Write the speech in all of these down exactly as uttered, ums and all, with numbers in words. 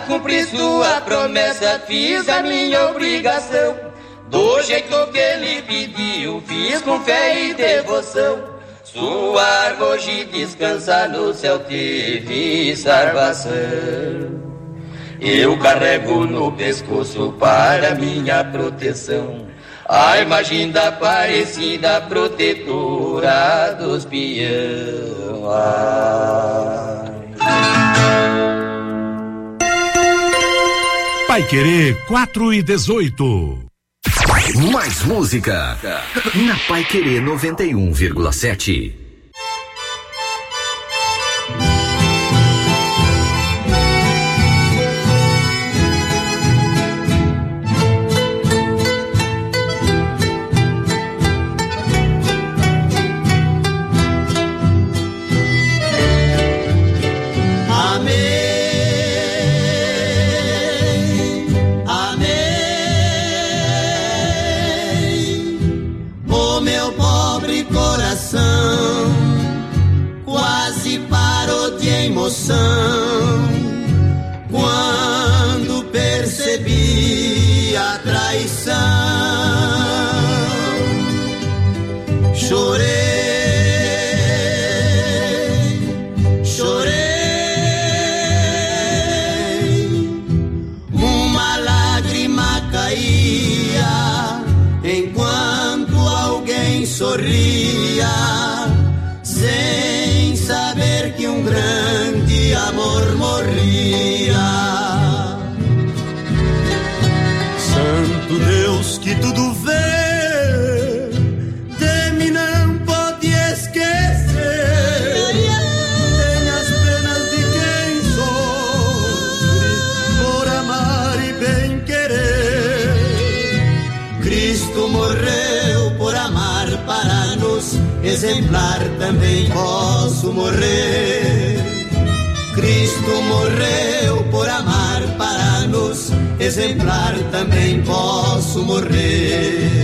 cumprir sua promessa, fiz a minha obrigação. Do jeito que ele pediu, fiz com fé e devoção. Sua árvore hoje descansa no céu, teve salvação. Eu carrego no pescoço para minha proteção a imagem da Aparecida, protetora dos peão. Paiquerê quatro e dezoito. Mais música na Paiquerê noventa e um vírgula sete. Quando percebi a traição, chorei, chorei, uma lágrima caía enquanto alguém sorria, sem saber que um grande amor morria. Santo Deus que tudo vê, de mim não pode esquecer. Tem as penas de quem sofre por amar e bem querer. Cristo morreu por amar para nos exemplar, também posso morrer. Cristo morreu por amar para nos exemplar, também posso morrer.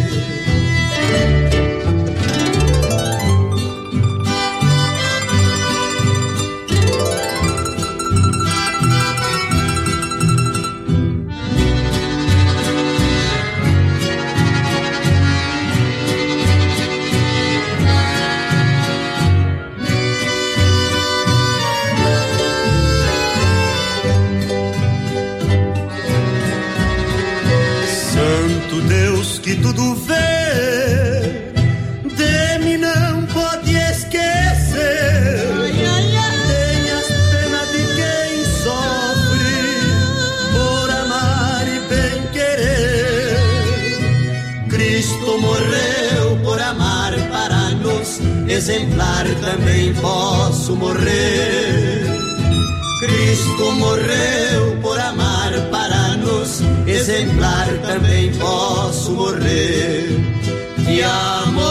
Que tudo vê, de mim não pode esquecer. Tem as penas de quem sofre por amar e bem querer. Cristo morreu por amar para nos exemplar, também posso morrer. Cristo morreu por amar para nos exemplar, também posso morrer. De amor.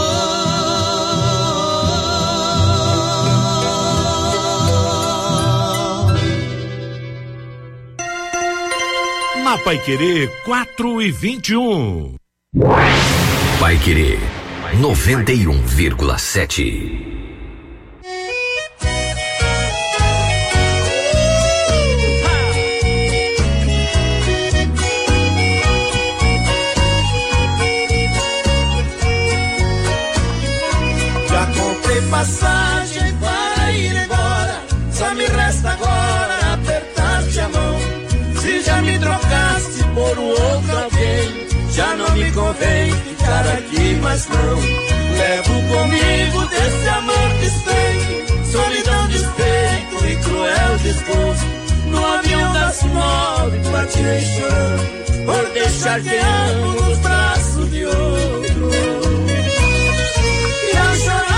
Na Paiquerê quatro e vinte e um. Paiquerê noventa e um vírgula sete. Passagem para ir embora, só me resta agora apertar-te a mão. Se já me trocaste por um outro alguém, já não me convém ficar aqui, mas não. Levo comigo desse amor desfeito, solidão, despeito e cruel desgosto. No avião das nove partirei chorando, por deixar quem amo nos braços de outro. E ao chorar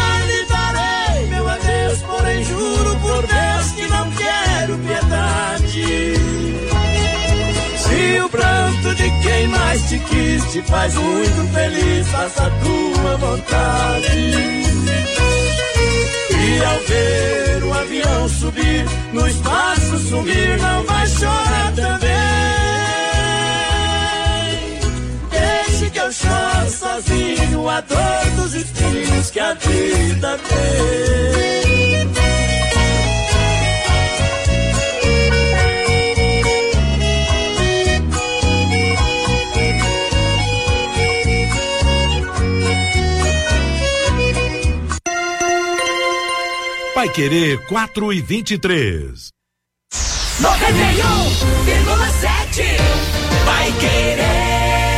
porém juro por Deus que não quero piedade. Se o pranto de quem mais te quis te faz muito feliz, faça a tua vontade. E ao ver o avião subir, no espaço sumir, não vai chorar também. Deixe que eu chore sozinho a dor dos espinhos que a vida tem. Paiquerê quatro e vinte e três. noventa e um vírgula sete Paiquerê.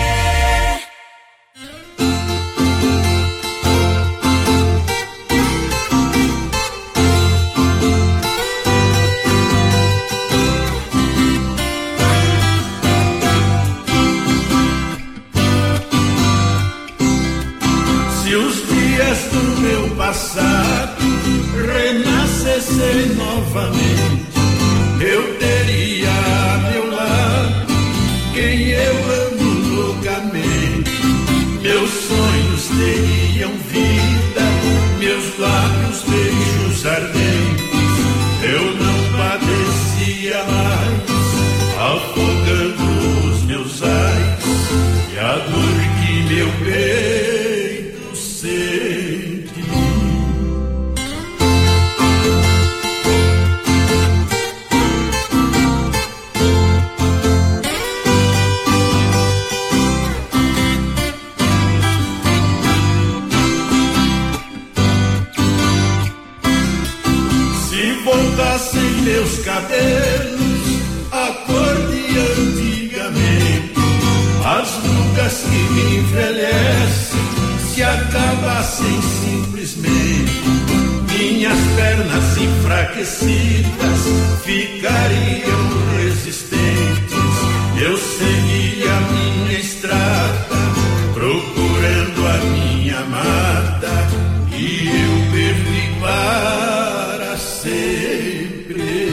Se os dias do meu passado renascessem novamente, eu teria a meu lado quem eu amo loucamente. Meus sonhos teriam vida, meus lábios beijos ardentes. Eu não padecia mais, afogando os meus ais e a dor que meu peito sente. Voltassem meus cabelos a cor de antigamente, as rugas que me envelhecem se acabassem simplesmente, minhas pernas enfraquecidas ficariam resistentes. Eu seguia minha estrada procurando a minha amada e eu perdi para sempre.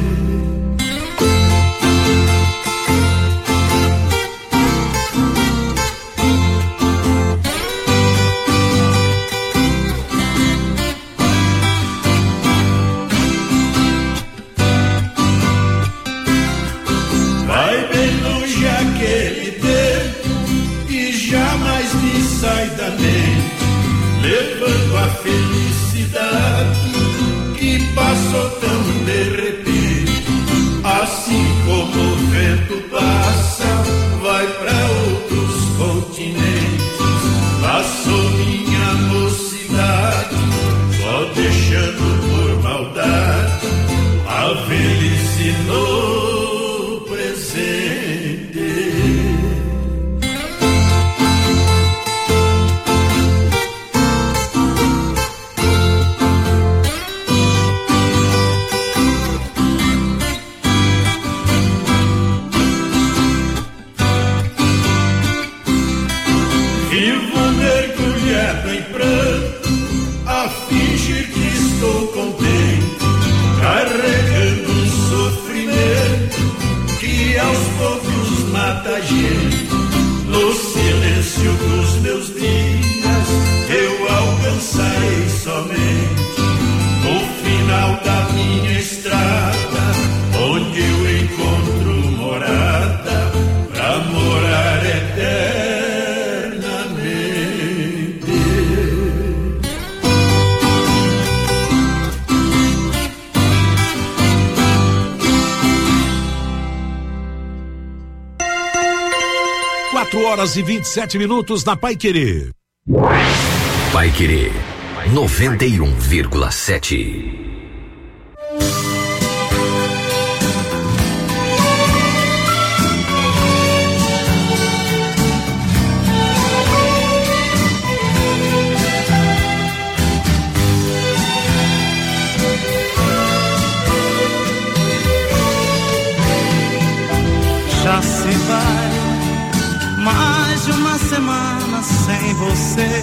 Vai bem longe aquele tempo e jamais me sai da mente, levando a felicidade que passou tão de repente. Assim como o vento passa, vai pra outros continentes. Passou minha mocidade, só deixando por maldade a velhice no presente. Vivo mergulhado em pranto, a fingir que estou contente, carregando um sofrimento que aos poucos mata a gente. No silêncio dos meus dias eu alcançarei somente o final da minha estrada, onde eu encontro morada pra morar eternamente. quatro horas e vinte e sete minutos na Paiquerê. Paiquerê noventa e um vírgula sete. Já se vai mais de uma semana sem você,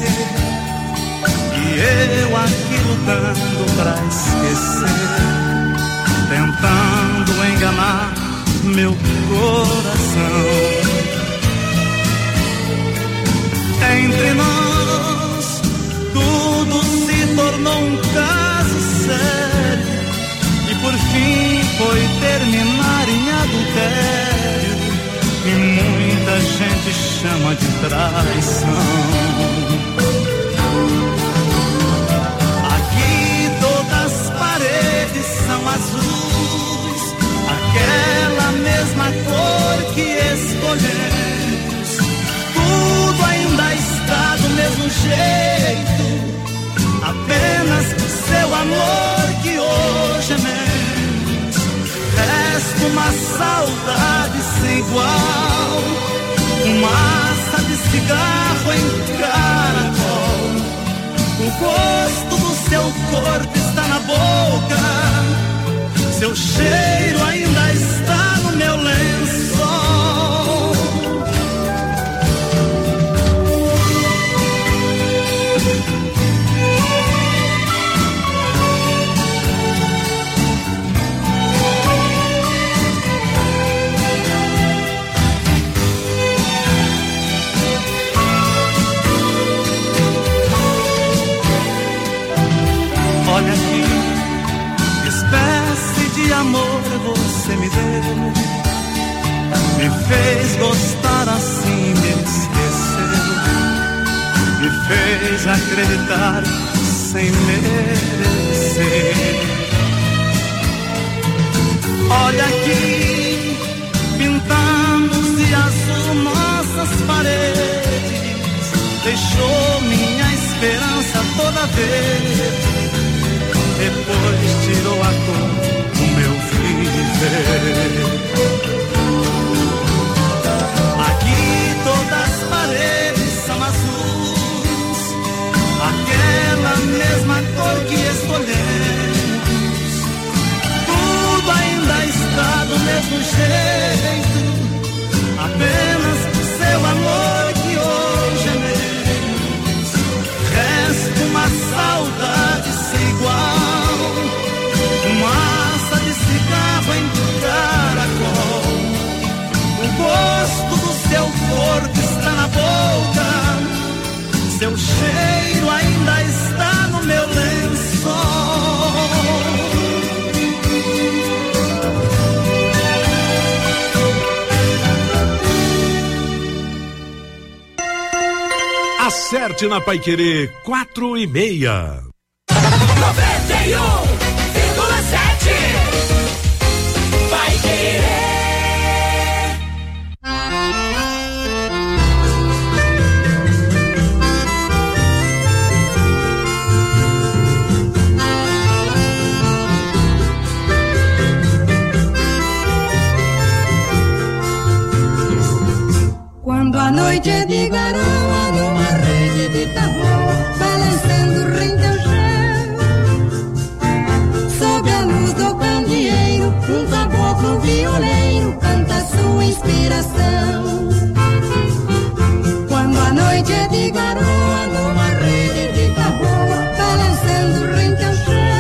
e eu aqui lutando pra esquecer, tentando enganar meu coração. Entre nós tudo se tornou um caso sério, e por fim foi terminar em adultério, e muita gente chama de traição. Aqui todas as paredes são azuis, aquela mesma cor que escolhemos. Tudo ainda está do mesmo jeito, apenas seu amor uma saudade sem igual. Fumaça de cigarro em caracol. O gosto do seu corpo está na boca. Seu cheiro ainda está no meu lençol. Olha aqui, que espécie de amor você me deu. Me fez gostar assim, me esqueceu. Me fez acreditar sem merecer. Olha aqui, pintamos de azul nossas paredes. Deixou minha esperança toda verde. Depois tirou a cor do meu viver. Aqui todas as paredes são azuis, aquela mesma cor que escolhemos. Tudo ainda está do mesmo jeito, apenas seu amor que hoje é meu. Resta uma saudade sem igual. Fumaça de cigarro em caracol. O gosto do seu corpo está na boca. Seu cheiro ainda está no meu lençol. Acerte na Paiquerê quatro e meia. noventa e um vírgula sete Paiquerê. Quando a noite é de garoa numa rede de tambor, balançando rente ao chão, sob a luz do candeeiro, um caboclo violeiro canta sua inspiração. Quando a noite é de garoa numa rede de tambor, balançando rente ao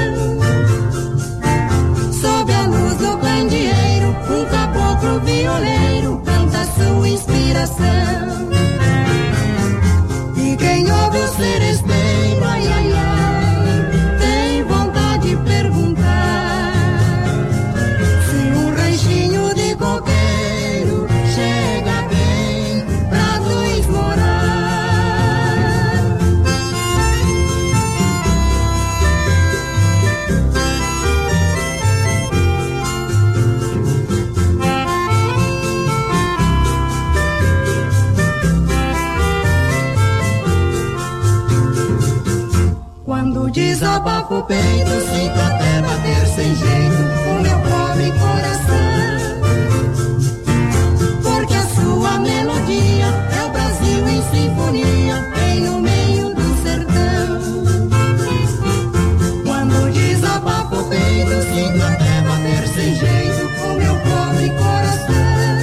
chão, sob a luz do candeeiro, um caboclo violeiro canta sua inspiração. E quem ouve o seresteiro, ai, ai, ai, tem vontade de perguntar se um ranchinho de coqueiro chega bem pra dois morar. Quando desabafa o peito, sinto até bater sem jeito o meu pobre coração. Porque a sua melodia é o Brasil em sinfonia, bem no meio do sertão. Quando desabafa o peito, sinto até bater sem jeito o meu pobre coração.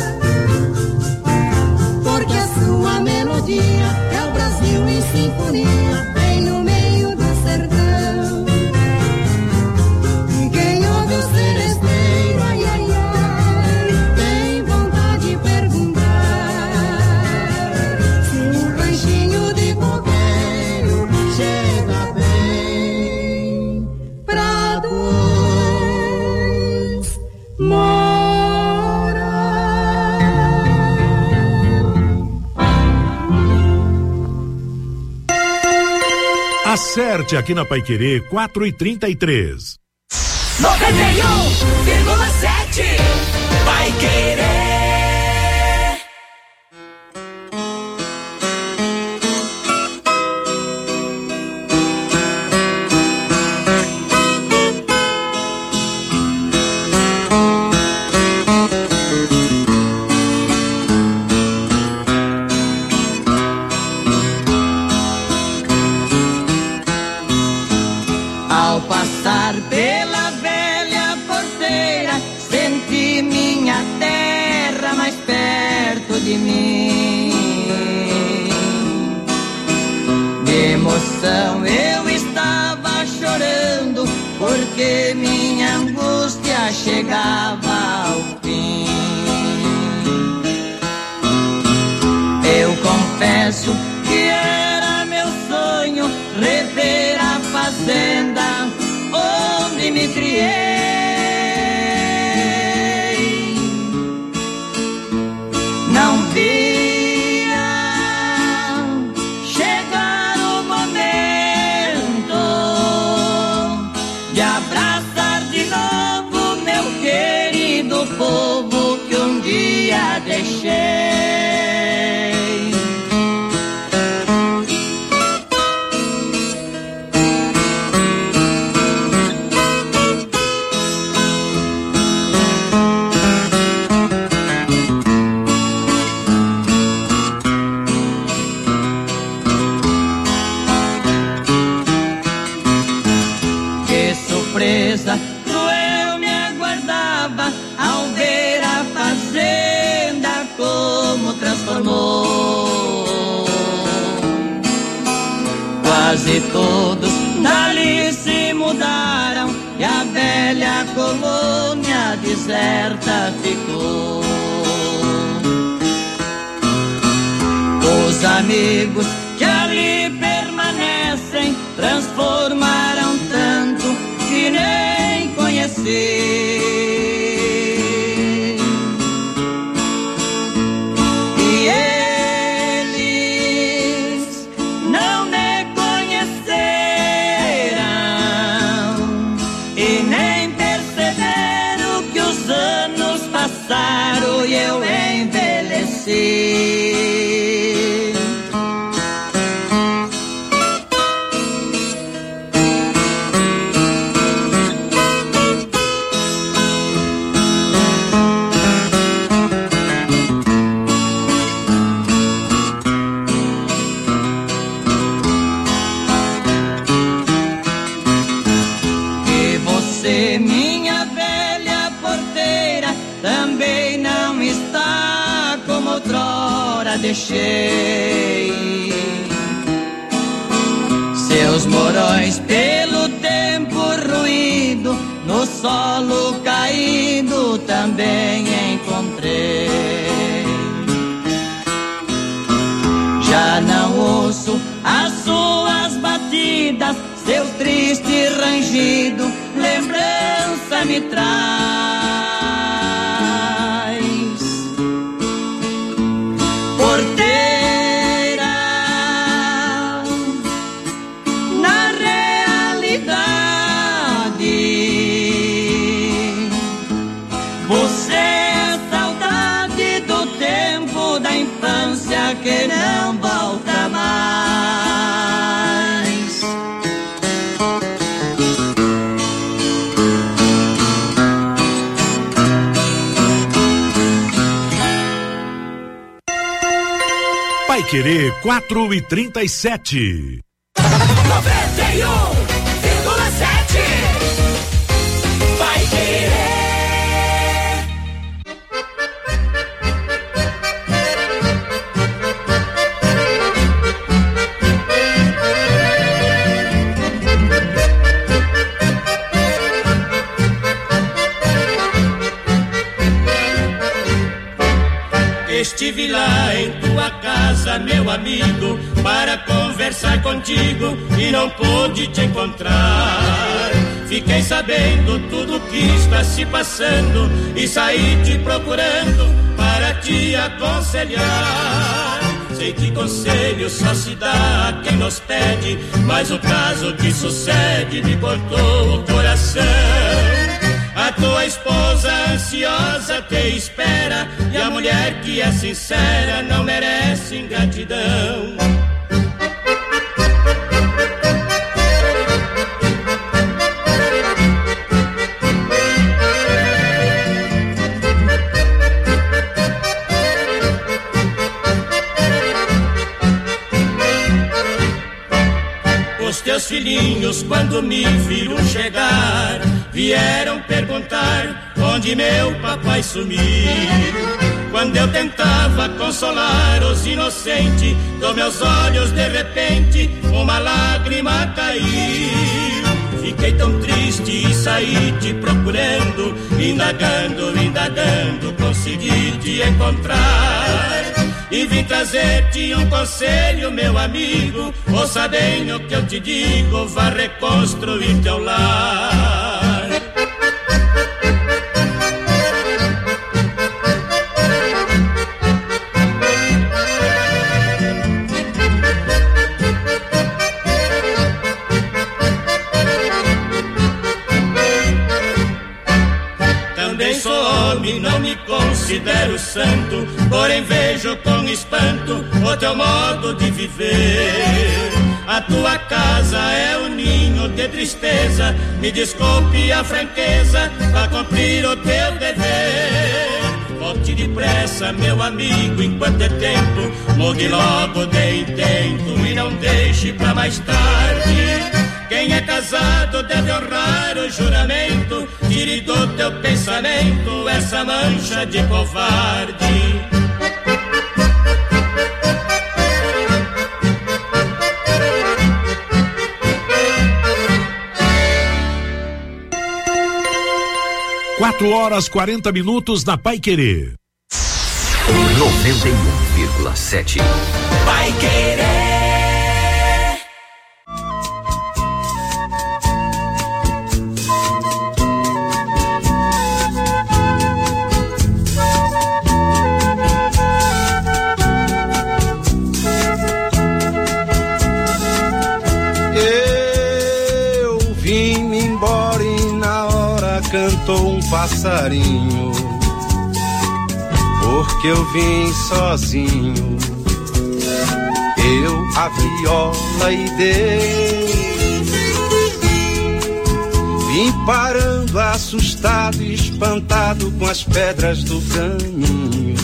Porque a sua melodia é o Brasil em sinfonia, bem no meio do sertão. E quem ouve o seresteiro, ai, ai, ai, tem vontade de perguntar se um ranchinho de coqueiro chega bem pra dois morar. Acerte aqui na Paiquerê quatro e trinta e três. noventa e um vírgula sete Paiquerê. você minha angústia chegava ao fim. Eu confesso que era meu sonho rever a fazenda onde me criei. Não via chegar o momento de abraçar de novo meu querido povo que um dia deixei. Cruel me aguardava ao ver a fazenda como transformou. Quase todos dali se mudaram e a velha colônia deserta ficou. Os amigos que ali permanecem transformaram tanto que nem conheci. E eles não me conheceram e nem perceberam que os anos passaram e eu envelheci. Deixei seus morões pelo tempo ruído, no solo caído também encontrei. Já não ouço as suas batidas, seu triste rangido, lembrança me traz. Que não volta mais. Paiquerê quatro e trinta e sete. noventa e um vírgula sete. Paiquerê. Estive lá em tua casa, meu amigo, para conversar contigo e não pude te encontrar. Fiquei sabendo tudo que está se passando e saí te procurando para te aconselhar. Sei que conselho só se dá a quem nos pede, mas o caso que sucede me cortou o coração. A tua esposa ansiosa te espera e a mulher que é sincera não merece ingratidão. Os teus filhinhos, quando me viram chegar, vieram perguntar onde meu papai sumiu. Quando eu tentava consolar os inocentes, dos meus olhos de repente uma lágrima caiu. fiquei tão triste e saí te procurando, indagando, indagando, consegui te encontrar. E vim trazer-te um conselho, meu amigo, ouça bem o que eu te digo, vá reconstruir teu lar. Não me considero santo, porém vejo com espanto o teu modo de viver. A tua casa é um ninho de tristeza, me desculpe a franqueza, pra cumprir o teu dever. Volte depressa, meu amigo, enquanto é tempo, mude logo de intento e não deixe pra mais tarde. Quem é casado deve honrar o juramento, tire do teu pensamento essa mancha de covarde. Quatro horas quarenta minutos na Paiquerê. noventa e um vírgula sete. Paiquerê. Cantou um passarinho, porque eu vim sozinho. Eu a viola e dei, vim parando assustado e espantado com as pedras do caminho.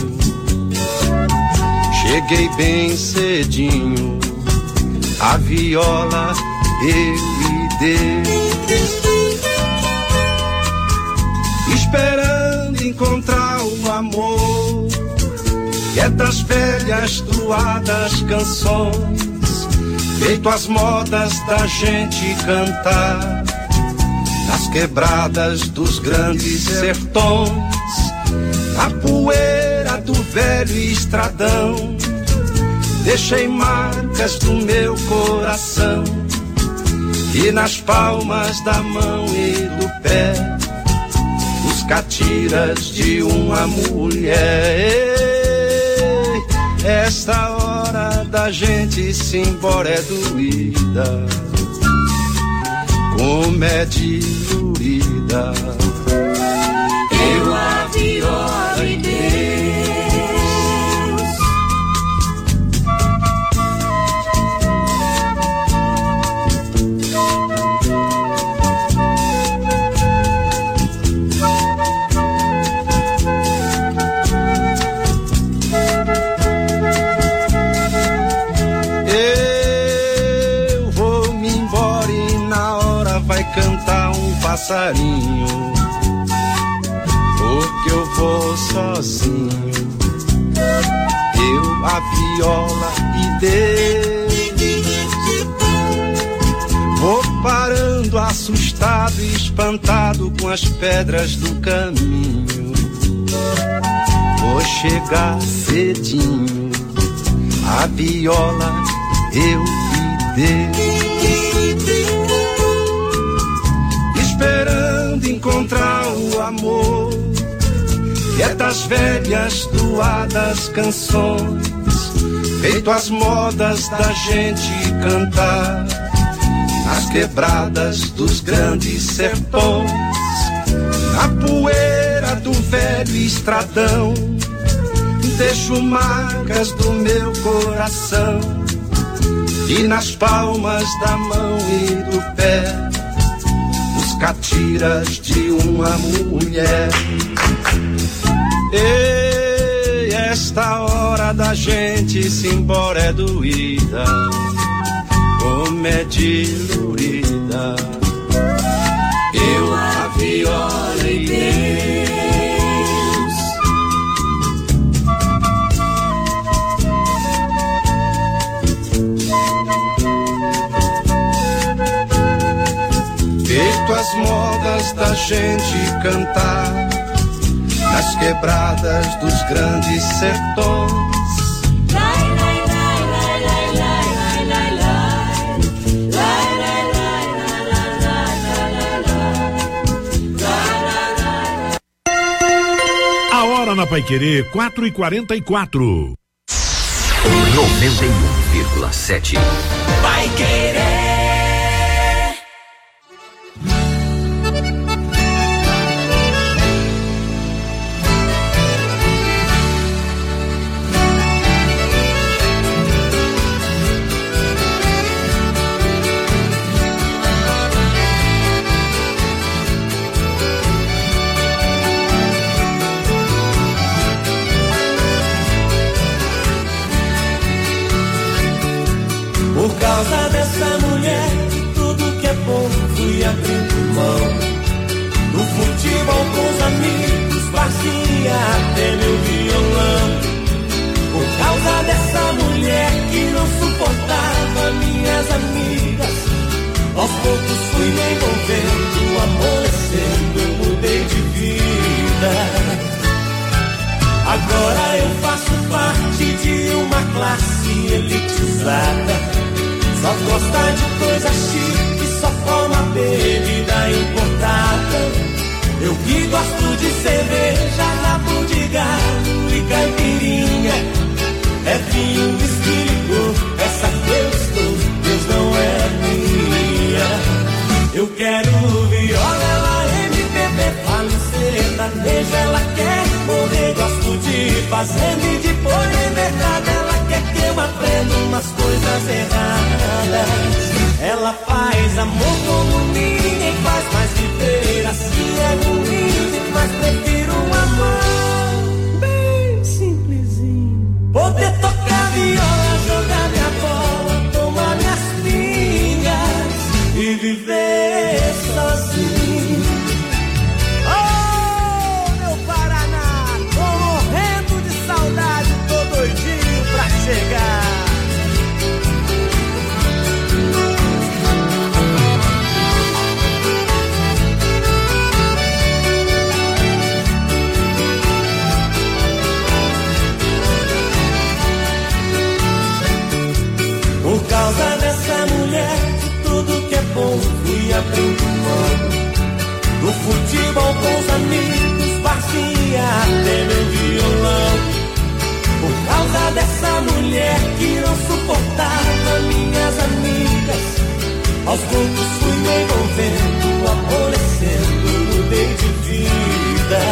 Cheguei bem cedinho, a viola eu lhe dei, esperando encontrar o amor que é das velhas truadas canções, feito as modas da gente cantar nas quebradas dos grandes sertões, na poeira do velho estradão. Deixei marcas do meu coração e nas palmas da mão e do pé catiras de uma mulher. Esta hora da gente se embora é doída, como é diluída. Eu a viola e Deus. Cantar um passarinho, porque eu vou sozinho. Eu a viola e Deus, vou parando assustado e espantado com as pedras do caminho. Vou chegar cedinho, a viola eu lhe dei, esperando encontrar o amor que é das velhas doadas canções, feito as modas da gente cantar nas quebradas dos grandes sertões, na poeira do velho estradão. Deixo marcas do meu coração e nas palmas da mão e do pé catiras de uma mulher. Ei, esta hora da gente se embora é doída, como é diluída. Eu a viola e Deus. gente cantar nas quebradas dos grandes sertões. A hora na Paiquerê, quatro e quarenta e quatro. noventa e um vírgula sete. Paiquerê. Por causa dessa mulher, tudo que é bom fui abrindo mão. No futebol com os amigos, fazia até meu violão. Por causa dessa mulher que não suportava minhas amigas, aos poucos fui me envolvendo, amolecendo, eu mudei de vida. Agora eu faço parte de uma classe elitizada. Só gosta de coisa chique, só toma bebida importada. Eu que gosto de cerveja, rabo de gado e caipirinha. É vinho, whisky, licor, essa que eu estou, Deus não é minha. Eu quero viola, ela M P B, falo sertanejo, ela quer morrer. Gosto de fazenda e de pôr em mercado, ela quer que eu aprenda umas coisas erradas. Ela faz amor como ninguém faz, mas viver assim é ruim. Mas prefiro um amor bem simplesinho. Poder tocar viola, jogar minha bola, tomar minhas pingas e viver sozinho. Oh, meu Paraná, tô morrendo de saudade, tô doidinho pra chegar. Por causa dessa mulher, de tudo que é bom fui abrindo mão. No futebol com os amigos, fazia até meu violão. Por causa dessa mulher que não suportava minhas amigas, aos poucos fui me envolvendo, amolecendo, mudei de vida.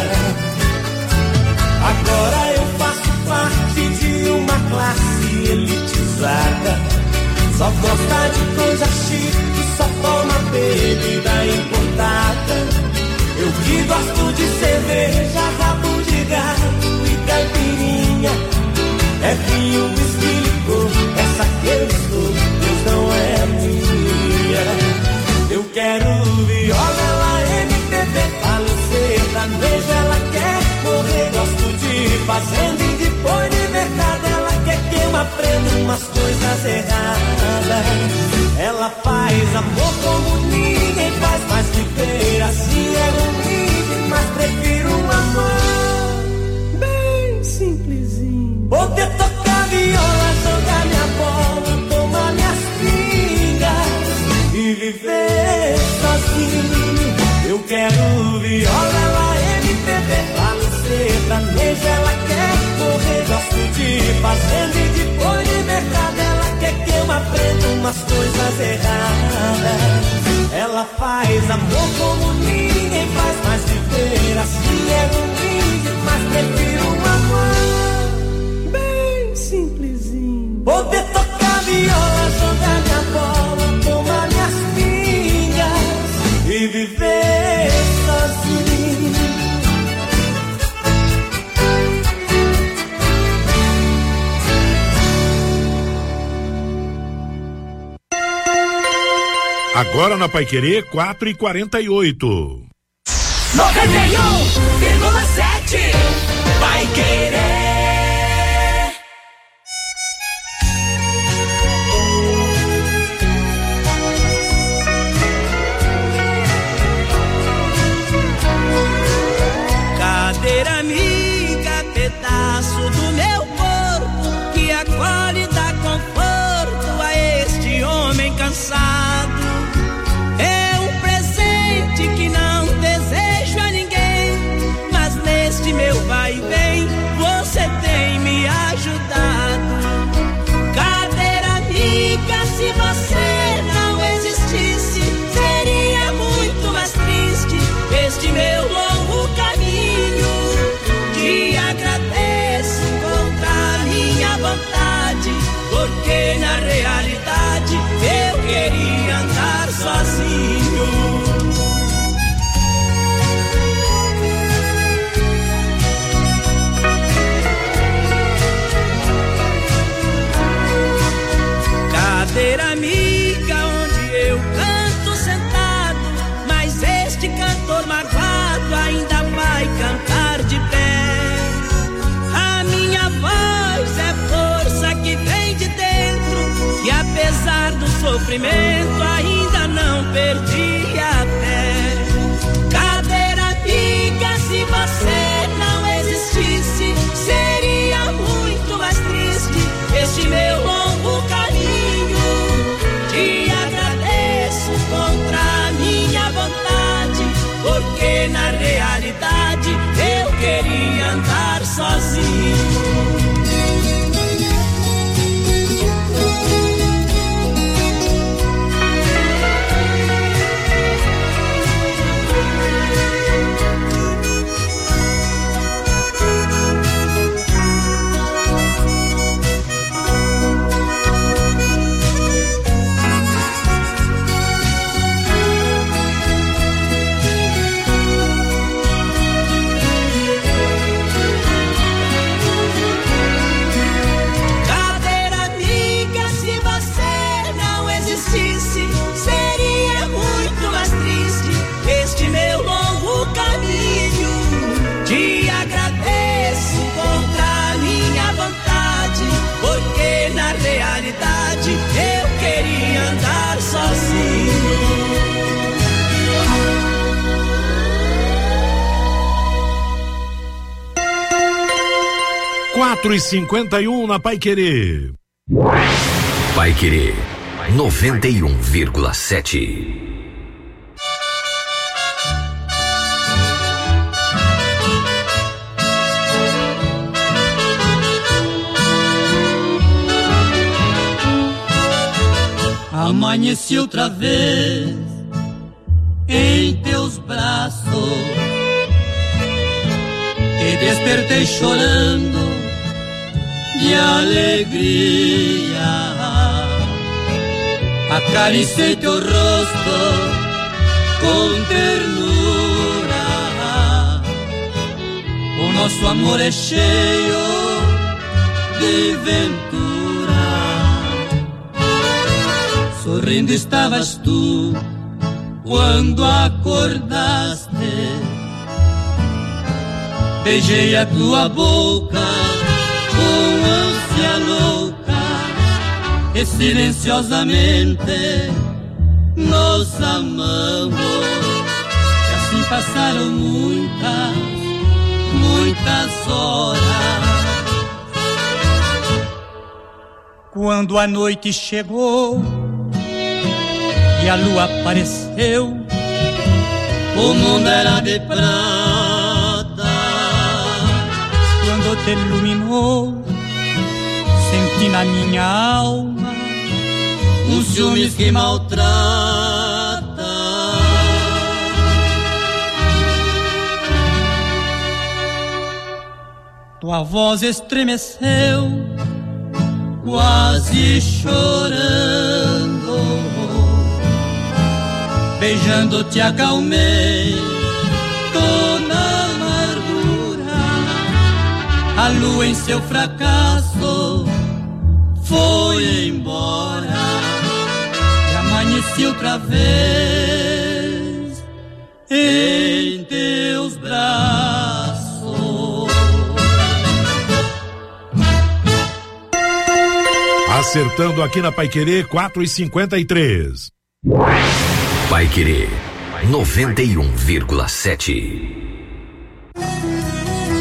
Agora eu faço parte de uma classe elitizada. Só gosta de coisa chique, só toma bebida importada. Eu que gosto de cerveja, rabo de gado e caipirinha. É vinho, whisky, licor, essa que eu estou, Deus não é minha. Eu quero viola, ela M P B, falo sertanejo, ela quer morrer. Gosto de fazenda e de pôr de mercado, ela quer que eu aprenda umas coisas erradas. Ela faz amor como ninguém faz, mas viver assim é ruim. Mas prefiro um amor bem simplesinho. Poder tocar viola, jogar minha bola, tomar minhas pingas e viver sozinho. Eu quero viola, ela M P B, falo sertanejo, ela quer morrer. Gosto de fazenda e de pôr de mercado, ela quer que eu aprenda umas coisas erradas. Ela faz amor como ninguém faz, mas viver assim é ruim. Mas prefiro um amor bem simplesinho. Poder tocar viola, jogar minha bola, tomar minhas pingas e viver sozinho. Agora na Paiquerê, quatro e quarenta e oito. noventa e um vírgula sete. Paiquerê. Cadeira amiga, pedaço do meu corpo, que acolhe e dá conforto a este homem cansado. É um presente que não desejo a ninguém, mas neste meu vai e vem você tem me ajudado. Cadeira amiga, se você não existisse, seria muito mais triste este meu longo caminho. Te agradeço contra a minha vontade, porque na realidade eu queria andar sozinho. Cadeira amiga, onde eu canto sentado, mas este cantor magoado ainda vai cantar de pé. A minha voz é força que vem de dentro, e apesar do sofrimento ainda não perdi a fé. Cadeira amiga, se você não existisse, seria muito mais triste este meu longo caminho. Te agradeço contra a minha vontade, porque na realidade eu queria andar sozinho. Eu queria andar sozinho. Quatro e cinquenta e um na Paiquerê. Paiquerê noventa e um vírgula sete. Amanheci outra vez em teus braços, e despertei chorando de alegria. Acariciei teu rosto com ternura, o nosso amor é cheio de ventura. Sorrindo estavas tu quando acordaste, beijei a tua boca com ânsia louca, e silenciosamente nos amamos. E assim passaram muitas, muitas horas. Quando a noite chegou e a lua apareceu, o mundo era de prata. Quando te iluminou, senti na minha alma um ciúmes que maltrata. Tua voz estremeceu, quase chorando. Beijando te acalmei toda a amargura. A lua em seu fracasso foi embora, e amanheci outra vez em teus braços. Acertando aqui na Paiquerê, quatro e cinquenta e três. Paiquerê noventa e um vírgula sete.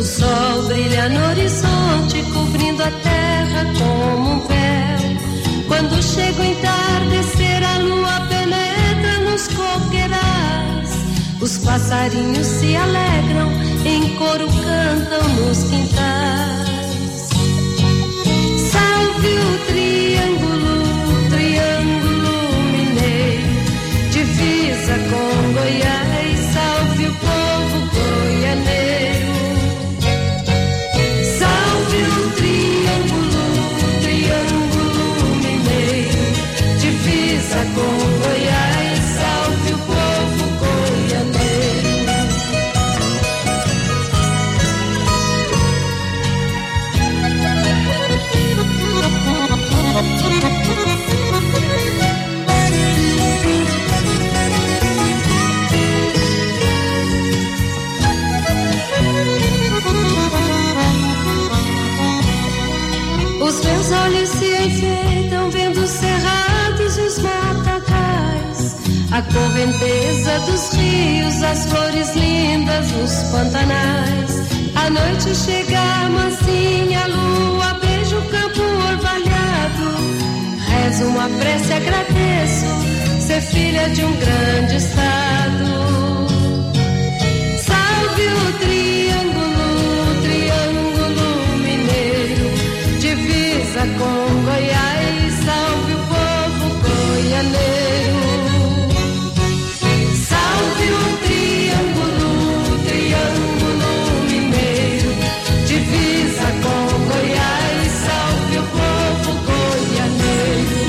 O sol brilha no horizonte, cobrindo a terra como um véu. Quando chega o entardecer, a lua penetra nos coqueirais. Os passarinhos se alegram, em coro cantam nos quintais. Salve o triângulo, triângulo mineiro, divisa com Goiás, salve o povo goianeiro. Salve o triângulo, triângulo mineiro, divisa com Goiás, salve o povo goianeiro. Os meus olhos se enfeitam vendo os cerrados e os matagais, a correnteza dos rios, as flores lindas nos pantanais. A noite chega mansinha, a lua beija o campo orvalhado. Rezo uma prece, agradeço ser filha de um grande estado. Salve o triângulo, triângulo mineiro, divisa com Goiás, salve o povo goianeiro. Salve o triângulo, triângulo mineiro, divisa com Goiás, salve o povo goianeiro.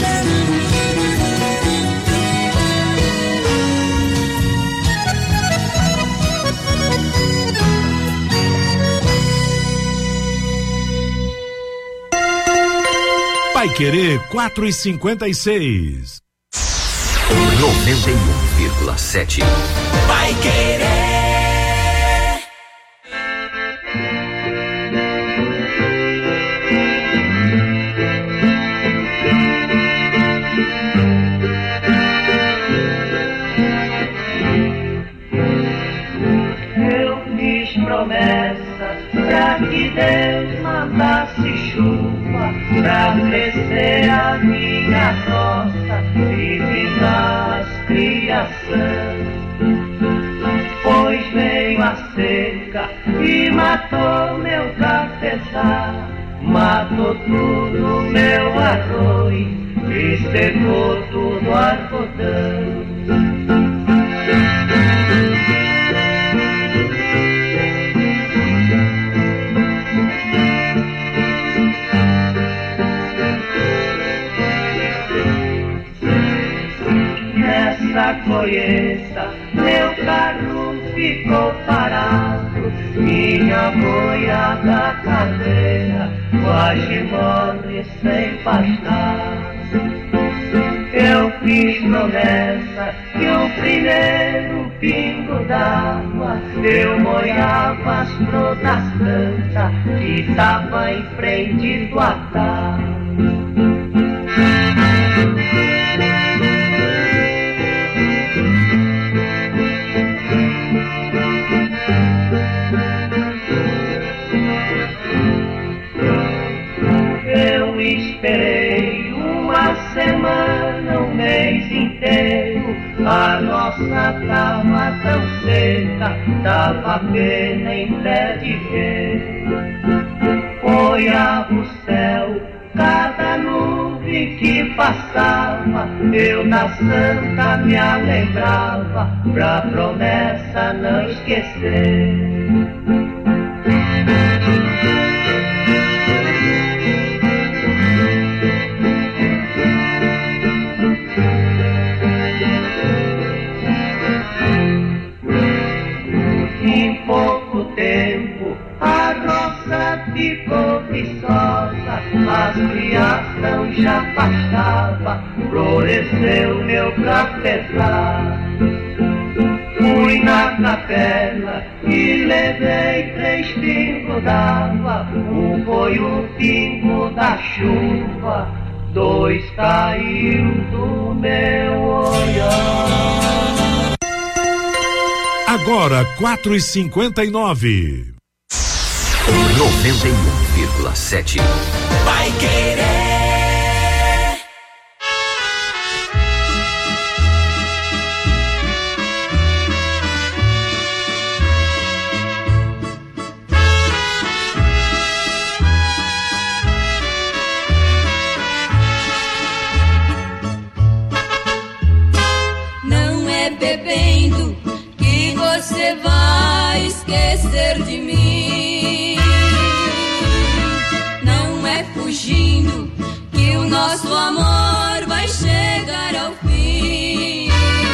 Paiquerê quatro e cinquenta e seis. noventa e um vírgula sete. Paiquerê. Eu fiz promessa pra que Deus mandasse chuva pra crescer a minha roça e vingar as criações. Pois veio a seca e matou meu cafezal, matou tudo meu arroz e secou tudo o algodão. Nessa colheita meu carro ficou parado, minha boiada cadeira quase morre sem pastar. Eu fiz promessa que o primeiro pingo d'água eu molhava as frutas santas que tava em frente do altar. Eu esperei uma semana, um mês inteiro, a nossa tava tão seca, dava pena em pé de ver. Olhava o céu, cada nuvem que passava, eu da santa me alegrava, pra promessa não esquecer. Em pouco tempo a roça ficou viçosa, as criação já pastava, floresceu meu cafezal. Fui na capela e levei três pingos d'água, um foi o pingo da chuva, dois caiu do meu olhar. Agora quatro e cinquenta e nove. noventa e um vírgula sete. Paiquerê. Não é bebendo que você vai esquecer de mim. Não é fugindo que o nosso amor vai chegar ao fim.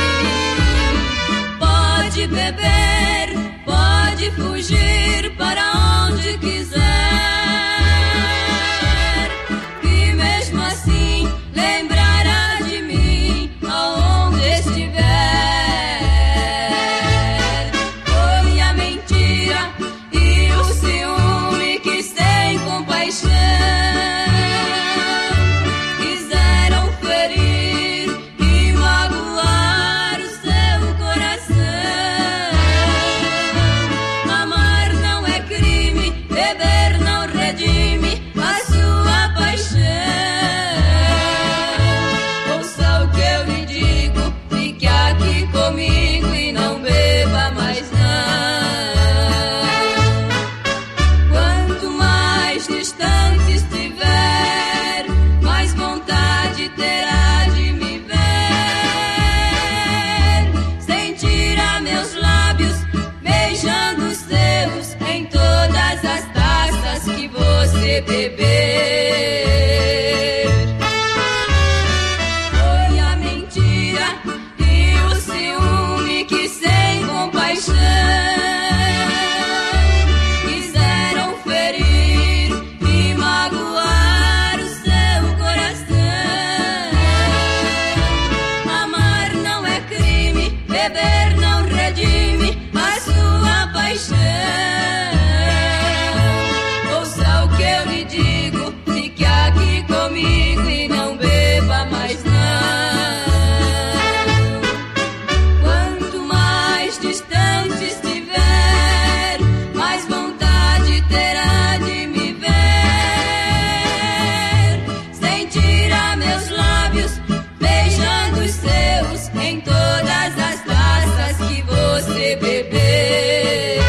Pode beber, pode fugir para onde quiser, que mesmo assim lembrará de mim aonde estiver. Foi a mentira e o ciúme que sem compaixão quiseram ferir e magoar o seu coração. Amar não é crime, beber não redime a sua paixão. Ouça o que eu lhe digo, fique aqui comigo e não beba mais não. Quanto mais distante estiver, mais vontade terá de me ver. Sentirá meus lábios beijando os seus em todas as taças que você beber. Foi a mentira e o ciúme que sem compaixão quiseram ferir e magoar o seu coração. Amar não é crime, beber não redime a sua paixão. Ouça o que eu lhe digo, fique aqui comigo e não beba mais não. Quanto mais distante estiver, mais vontade terá de me ver. Sentirá meus lábios beijando os seus em todas as taças que você beber.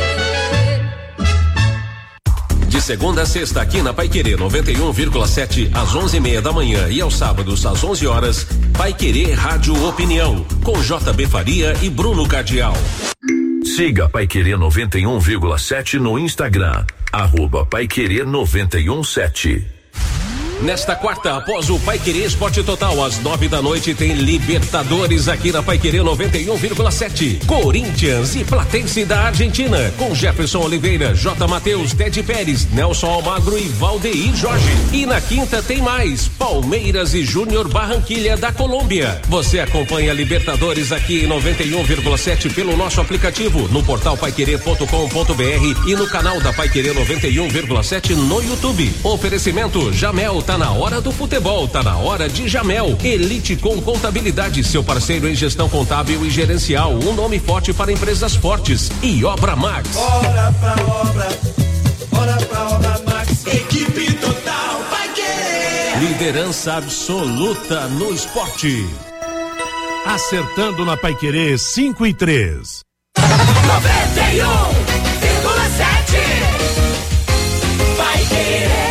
De segunda a sexta aqui na Paiquerê noventa e um vírgula sete às onze e meia da manhã e aos sábados às onze horas, Paiquerê Rádio Opinião com J B Faria e Bruno Cardial. Siga Paiquerê noventa e um vírgula sete no Instagram, arroba Paiquerê noventa e um sete. Nesta quarta, após o Paiquerê Esporte Total, às nove da noite, tem Libertadores aqui na Paiquerê noventa e um vírgula sete. Corinthians e Platense da Argentina, com Jefferson Oliveira, J. Matheus, Ted Pérez, Nelson Almagro e Valdeir Jorge. E na quinta tem mais, Palmeiras e Júnior Barranquilha da Colômbia. Você acompanha Libertadores aqui em noventa e um vírgula sete pelo nosso aplicativo, no portal paiquerê ponto com ponto br e no canal da Paiquerê noventa e um vírgula sete no YouTube. Oferecimento Jamel, tá na hora do futebol, tá na hora de Jamel. Elite com Contabilidade, seu parceiro em gestão contábil e gerencial, um nome forte para empresas fortes. E Obra Max. Bora pra obra, bora pra Obra Max. Equipe total vai querer. Liderança absoluta no esporte. Acertando na Paiquerê cinco e três. noventa e um vírgula sete. Vai querer.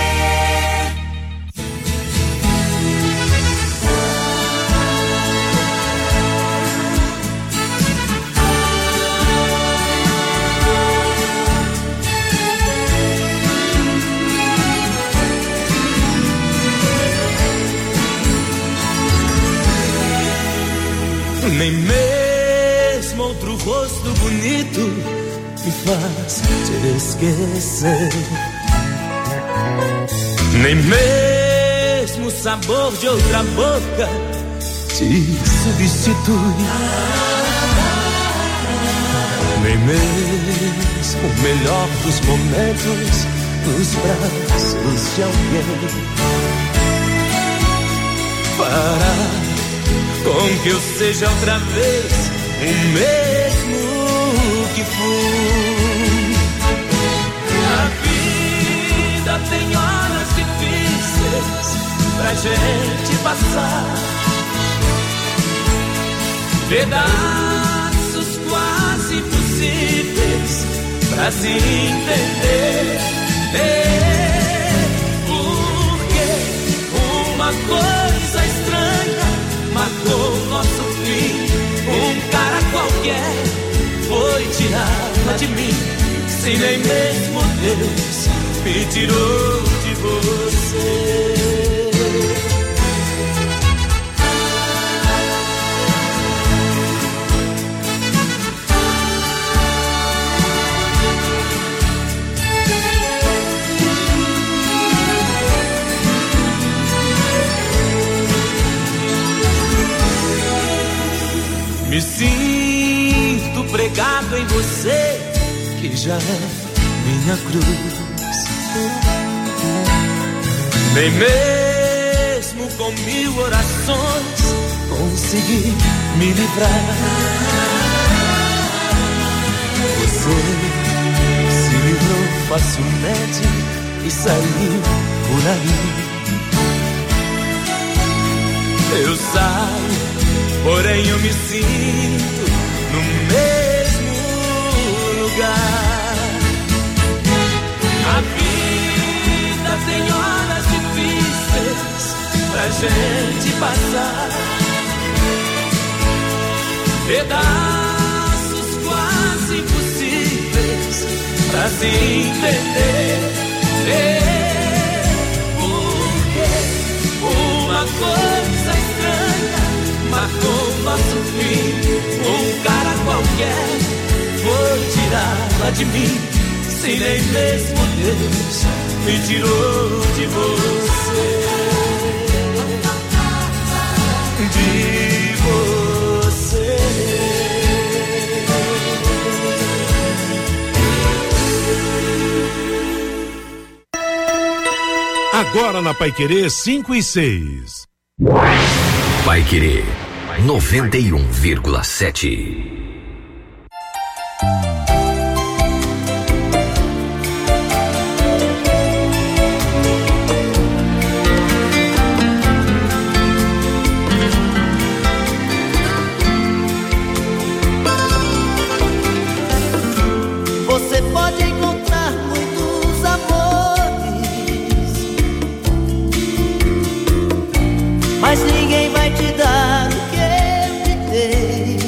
Nem mesmo outro rosto bonito me faz te esquecer. Nem mesmo o sabor de outra boca te substitui. Nem mesmo o melhor dos momentos nos braços de alguém fará com que eu seja outra vez o mesmo que fui. tem horas difíceis pra gente passar, pedaços quase impossíveis pra se entender. É porque uma coisa estranha marcou nosso fim. Um cara qualquer foi tirada de mim, se nem mesmo Deus me tirou de você. Me sinto pregado em você, que já é minha cruz. Nem mesmo com mil orações consegui me livrar. Você se livrou facilmente e saiu por aí. Eu saio, porém eu me sinto no mesmo lugar. A vida tem horas difíceis pra gente passar, pedaços quase impossíveis pra se entender. É porque uma coisa estranha marcou nosso fim. Um cara qualquer foi tirá-la de mim, se nem mesmo Deus me tirou de você. De você. Agora na Paiquerê cinco e seis. Paiquerê noventa e um vírgula sete. Você pode encontrar muitos amores, mas ninguém vai te dar o que eu te dei.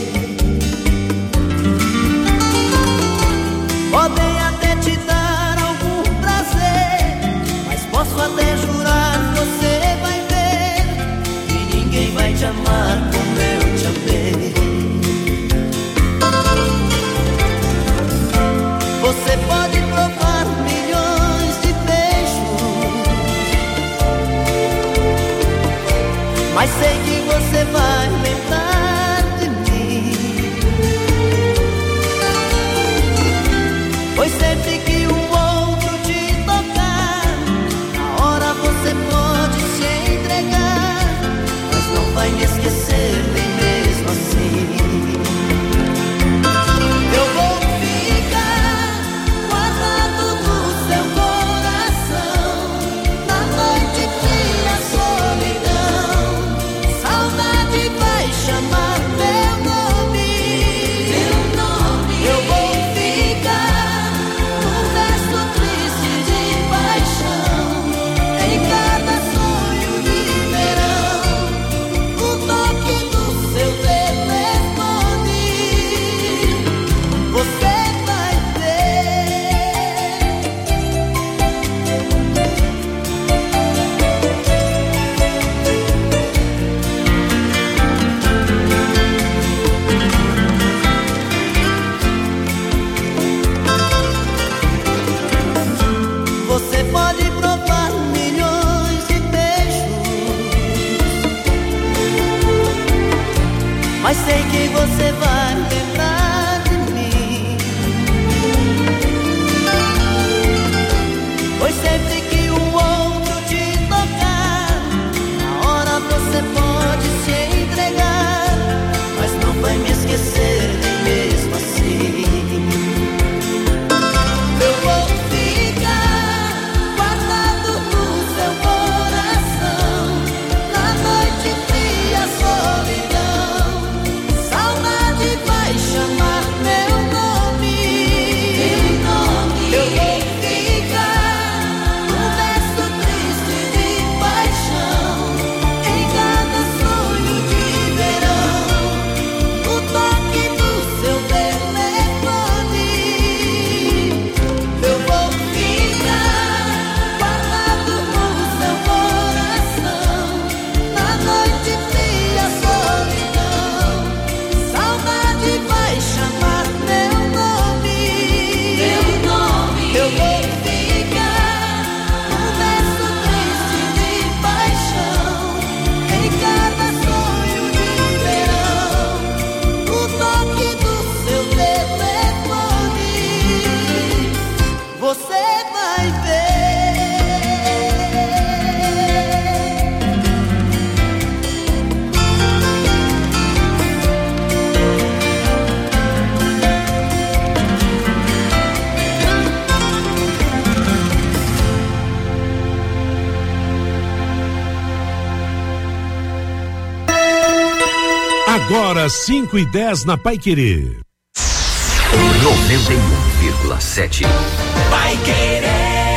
Podem até te dar algum prazer, mas posso até jurar, você vai ver que ninguém vai te amar como eu te amei. Você pode provar milhões de beijos, mas sei que você vai lembrar de mim, pois sempre que um outro te tocar, na hora você pode se entregar, mas não vai me esquecer nem mesmo assim. Eu vou ficar guardado no seu coração, na noite fria, solidão, saudade vai chamar meu nome, meu nome. Eu vou ficar num verso triste de paixão, em cada sonho de verão, no toque do seu telefone, você vai ver. Você pode provar milhões de beijos, mas sei que você vai lembrar de mim, pois sempre que um outro te tocar, na hora você pode se entregar, mas não vai me esquecer nem mesmo assim. Eu vou ficar guardado Agora cinco e dez na Paiquerê. noventa e um vírgula sete. Paiquerê.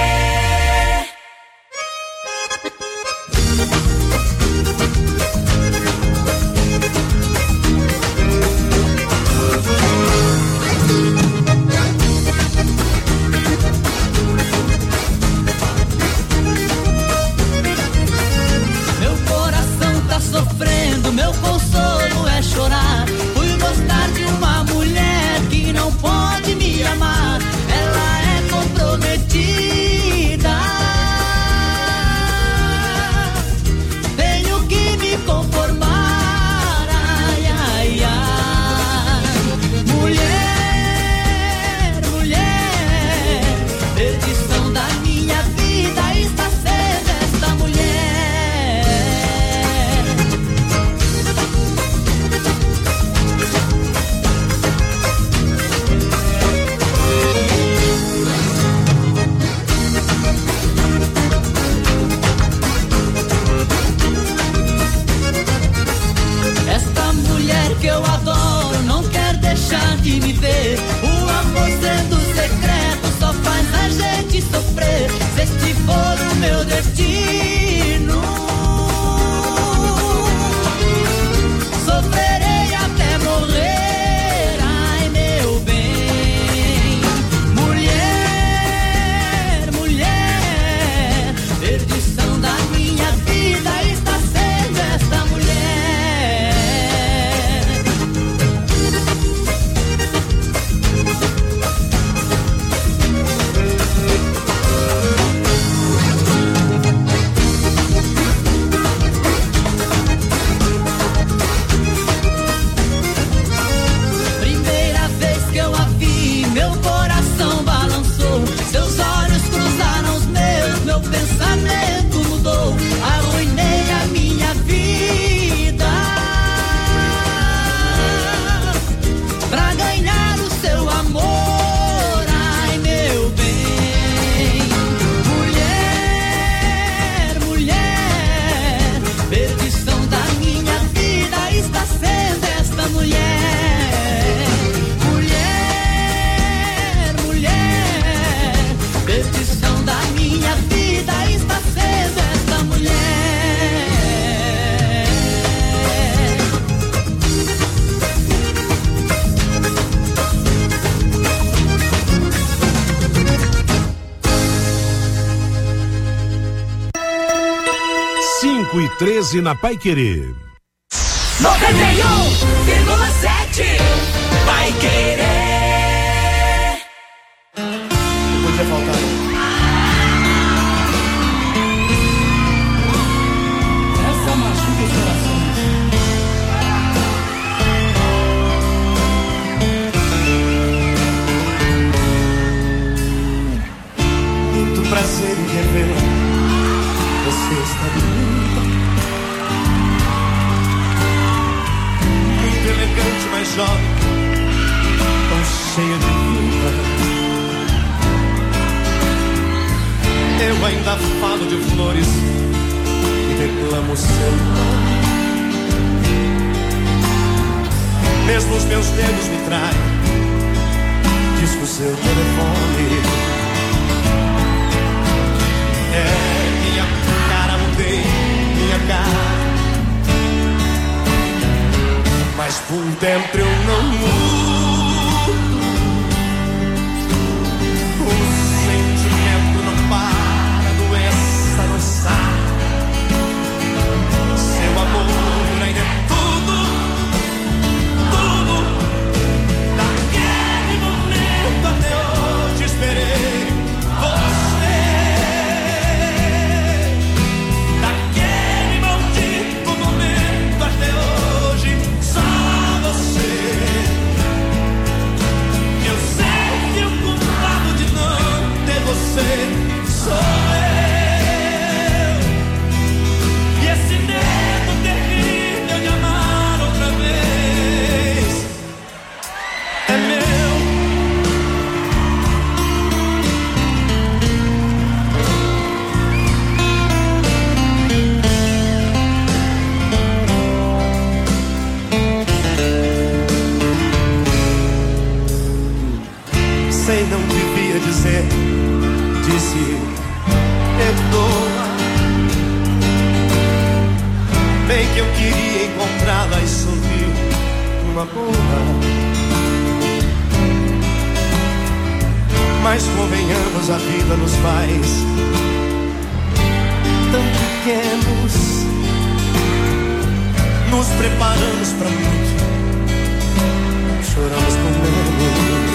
Meu coração tá sofrendo, meu consolo é chorar. Fui gostar de uma mulher que não pode me amar. Ela é comprometida. Tenho que me conformar. Ai, ai, ai. Mulher, mulher, perdição da minha vida está sendo esta mulher. Esta mulher que eu adoro não quer deixar de me ver. O amor sendo secreto só faz a gente sofrer. Se este for o meu destino, sofrerei até morrer. Ai, meu bem. Mulher, mulher, perdição da minha vida está sendo esta mulher. Primeira vez que eu a vi, meu coração balançou. Seus olhos cruzaram os meus, meu pensamento mudou. Arruinei a minha vida pra ganhar o seu amor. Ai, meu bem. Mulher, mulher, perdição da minha vida está sendo esta mulher. Mulher, mulher, perdição da minha vida está sendo esta mulher. cinco e treze na Paiquerê. noventa e um vírgula sete. Paiquerê. Não podia faltar. Essa machuca os corações. Muito prazer em revelar. Você está bonita, muito elegante, mas jovem, tão cheia de vida. Eu ainda falo de flores e declamo o seu nome. Mesmo os meus dedos me traem, disco o seu telefone. É minha cara, mudei minha cara, mas por dentro eu não mudo. O sentimento não para, a doença não sai. Seu amor ainda é tudo, tudo. Daquele momento até hoje esperei. sou eu. E esse medo terrível de amar outra vez é meu. Sei, não devia dizer, disse, perdoa. Bem que eu queria encontrá-la e sorrir numa boa. Mas convenhamos, a vida nos faz tão pequenos. Nos preparamos pra muito, choramos por menos.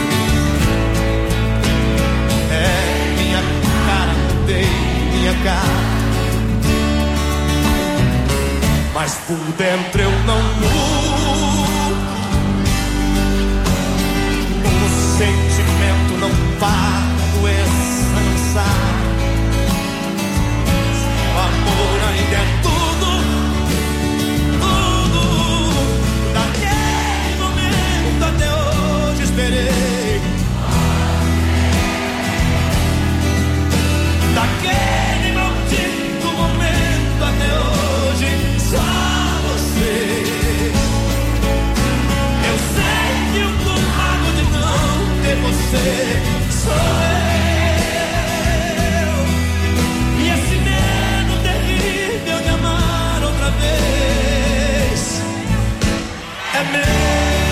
É minha cara, mudei minha cara, mas por dentro eu não mudo. O sentimento não para, a doença não sai. O amor ainda é tudo, tudo. Daquele momento até hoje esperei. Daquele maldito momento até hoje, só você. Eu sei que o culpado de não ter você sou eu. E esse medo terrível de amar outra vez é meu.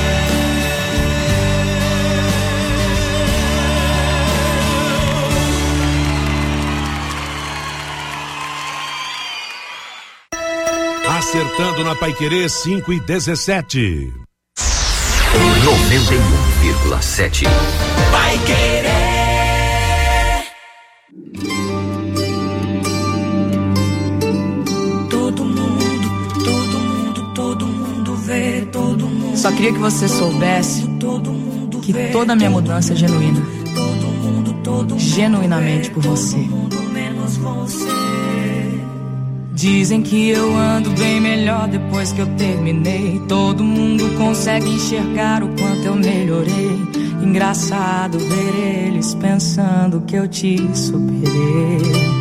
Acertando na Paiquerê cinco e dezessete. noventa e um vírgula sete. Paiquerê. Todo mundo, todo mundo, todo mundo vê, todo mundo. Só queria que você soubesse que toda a minha mudança é genuína. Genuinamente por você. Menos você. Dizem que eu ando bem melhor depois que eu terminei. Todo mundo consegue enxergar o quanto eu melhorei. Engraçado ver eles pensando que eu te superei.